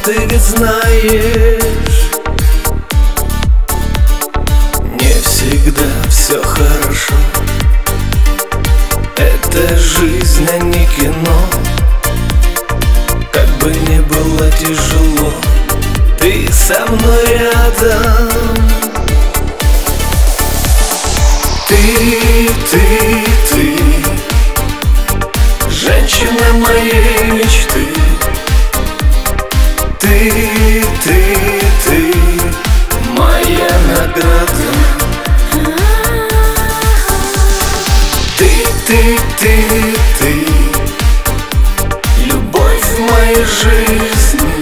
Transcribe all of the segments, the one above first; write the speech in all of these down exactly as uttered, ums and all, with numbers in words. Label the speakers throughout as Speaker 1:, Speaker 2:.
Speaker 1: ты ведь знаешь, не всегда все хорошо. Это жизнь, а не кино. Как бы ни было тяжело, ты со мной рядом. Ты, ты, ты, женщина моей мечты. Ты, ты, ты, моя награда. Ты, ты, ты, ты, любовь в моей жизни.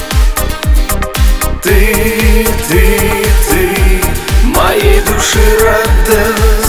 Speaker 1: Ты, ты, ты, моей души радость.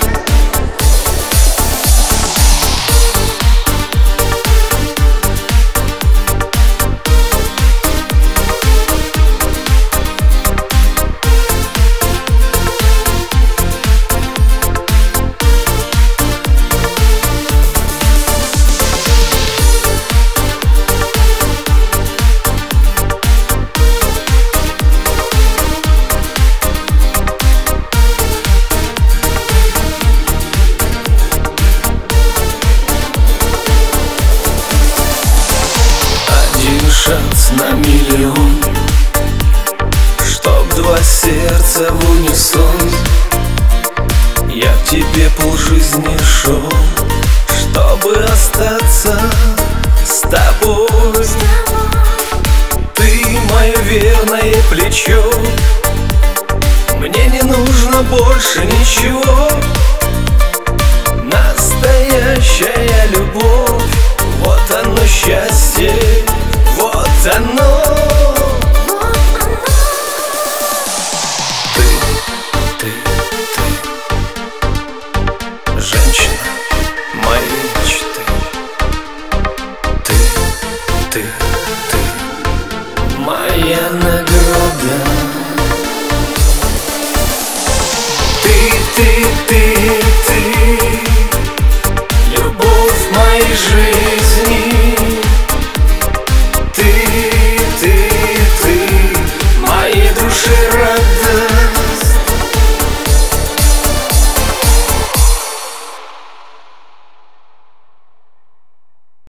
Speaker 1: Шанс на миллион, чтоб два сердца в унисон. Я к тебе полжизни шел, чтобы остаться с тобой. Ты мое верное плечо, мне не нужно больше ничего. Настоящая любовь, вот оно счастье. Вот оно. Ты, ты, ты, женщина моей мечты. Ты, ты, ты, моя награда. Ты, ты, ты, ты, любовь моей жизни.